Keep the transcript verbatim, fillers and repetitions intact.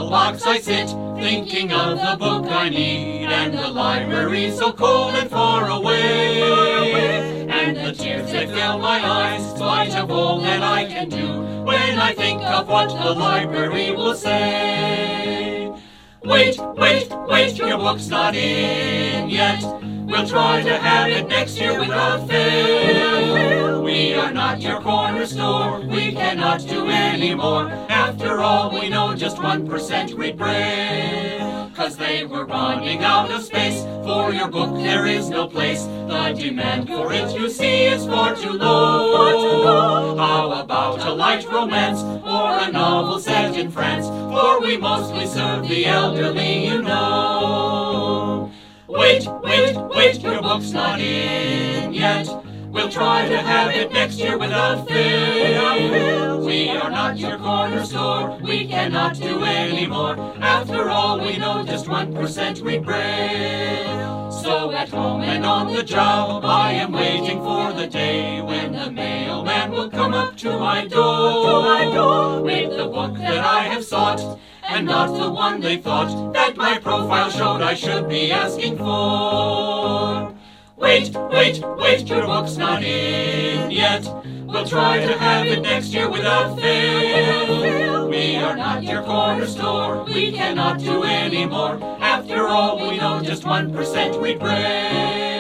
mailbox I sit, thinking of the book I need, and the library so cold and far away, and the tears that fill my eyes, spite of all that I can do, when I think of what the library will say. Wait, wait, wait, your book's not in yet. We'll try to have it next year without fail. We are not your corner store, we cannot do any more. After all, we know just one percent read Braille. Cause they were running out of space. For your book there is no place. The demand for it, you see, is far too low. Far too low. How about a light romance, or a novel set in France? For we mostly serve the elderly, you know. Wait, wait, wait, your book's not in yet. We'll try to have it next year without fail. We are not your corner store, we cannot do any more. After all, we know just one percent read Braille. So at home and on the job, I am waiting for the day when the mailman will come up to my door, to my door with the book that I have sought, and not the one they thought that my profile showed I should be asking for. Wait, wait, wait, your book's not in yet. We'll try to have it next year without fail. We are not your corner store, we cannot do any more. After all, we know just one percent read Braille.